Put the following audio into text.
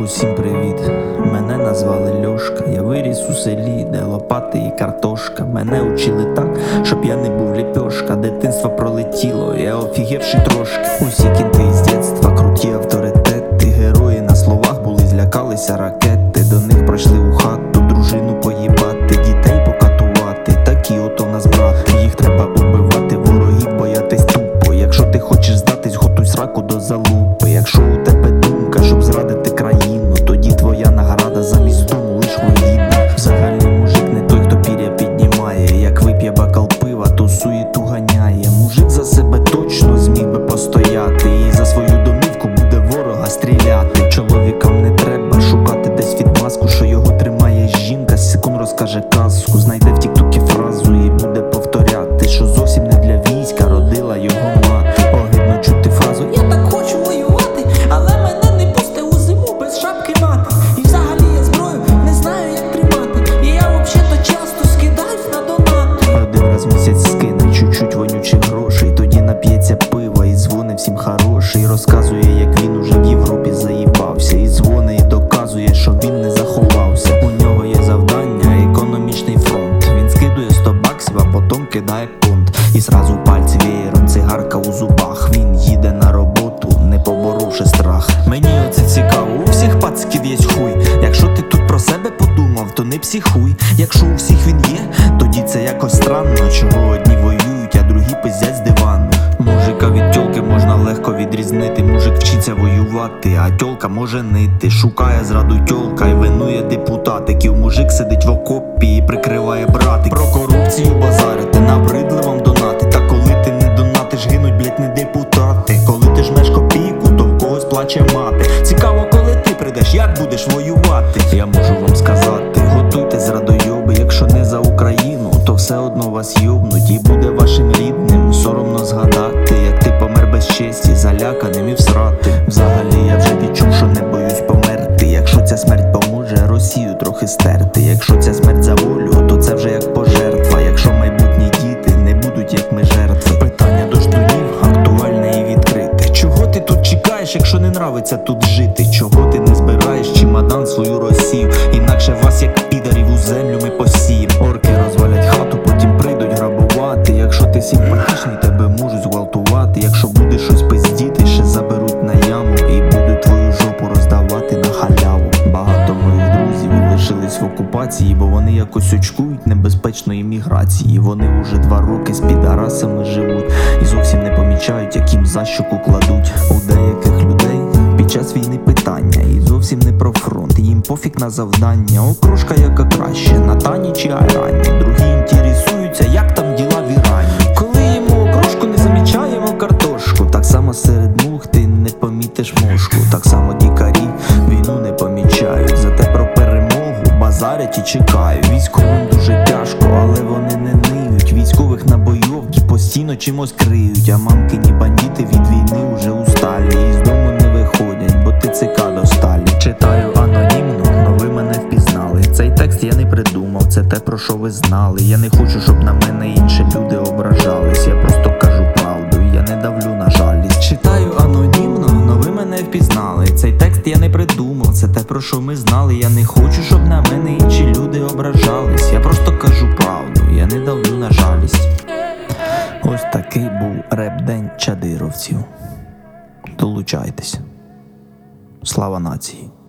Усім привіт, мене назвали Льошка. Я виріс у селі, де лопати і картошка. Мене учили так, щоб я не був ліпьошка. Дитинство пролетіло, я офігевши трошки. Усі кінти із дєтства, круті авторитети. Герої на словах були, злякалися ракети. До них пройшли у хату, дружину поїбати, дітей покатувати. Такі ото в нас брати, їх треба убивати, ворогів боятись тупо. Якщо ти хочеш здатись, готуй сраку до залупи. Якщо у тебе думка, щоб зрадити країну, тоді твоя награда замість дому лиш руїна. Взагалі мужик не той, хто пір'я піднімає. Як вип'є бокал пива, то суєту ганяє. Мужик за себе точно зміг би постояти, і за свою домівку буде ворога стріляти. Чоловікам не треба шукати десь відмазку, що його тримає жінка, секунд розкаже казку. Знайде в тіктокі фразу і буде повторяти, що зовсім не для війська родила його мати. Огидно чути фразу "Я так хочу воювати, але мене не пусте у зиму без шапки мати. І взагалі я зброю не знаю, як тримати. І я взагалі-то часто скидаюсь на донати". Один раз в місяць скине чуть-чуть вонючих грошей, тоді нап'ється пива і дзвони всім хороший. Розказує, як він уже в Європі заїбався, і дзвони, і доказує, що він не заховався. У нього є завдання, економічний фронт. Він скидує 100 баксів, а потім кидає конт. І сразу пальці веєром, цигарка у зубах. Він їде на роботу, не поборовши страх. Мені оце цікаво, у всіх пациків є хуй. Якщо ти тут про себе подумав, то не психуй. Якщо у всіх він є, тоді це якось странно. Чого одні воюють, а другі пиздять з дивану. Мужика від тьолки можна легко відрізнити. Мужик вчиться воювати, а тьолка може нити. Шукає зраду тьолка і винує депутатиків. Мужик сидить в окопі і прикриває братик. Про корупцію базарити, набридли вам донати. Та коли ти не донатиш, гинуть, блять, не депутати. Коли ти жмеш копійку, то в когось плаче мати. Цікаво, коли ти прийдеш, як будеш воювати. Я можу вам сказати, готуйте зрадойоби. Якщо не за Україну, то все одно вас йобнуть. І буде вашим рідним соромно згадати, як ти помер без честі, заляканим і всрати. Взагалі я вже відчув, що не боюсь померти. Якщо ця смерть поможе Росію трохи стерти. Якщо ця смерть за волю, то це вже як пожертва. Якщо майбутні діти не будуть як ми жертви. Питання до ждунів актуальне і відкрите. Чого ти тут чекаєш, якщо не нравиться тут жити? Чого ти не збираєш чемодан свою Росію? Інакше вас як підарів у землю ми посієм. Орки розвалять хату, потім прийдуть грабувати. Якщо ти симпатичний, тебе можуть зґвалтувати. Якщо будеш щось пиздіти, ще заберуть на яму і будуть твою жопу роздавати на халяву. Багато моїх друзів лишились в окупації, бо вони якось очкують небезпечної міграції. Вони уже 2 роки з підарасами живуть і зовсім не помічають, як їм за щоку кладуть. У деяких людей під час війни питання, і зовсім не про фронт. Їм пофіг на завдання, окружка яка краще, на Тані чи Айрані. Другі інтересуються, як там діла в Ірані. Коли їмо окружку, не замічаємо картошку. Так само серед мух ти не помітиш мошку. Так само дікарі війну не помічають. Зате про перемогу базарять і чекають. Військовим дуже тяжко, але вони не ниють. Військових на бойовки постійно чимось криють. А мамкині бандити від війни уже усталі і з дому не виходять, бо ТЦК досталі. Читаю анонімно, но ви мене впізнали. Цей текст я не придумав, це те, про що ви знали. Я не хочу, щоб на мене інші люди ображались. Я просто кажу правду, я не давлю на жалість. Читаю анонімно, но ви мене впізнали. Цей текст я не придумав, це те, про що ми знали. Я не хочу, щоб на мене інші люди ображались. Я просто кажу правду, я не давлю на жалість. Ось такий був реп-день чадировців. Долучайтесь. Слава нації!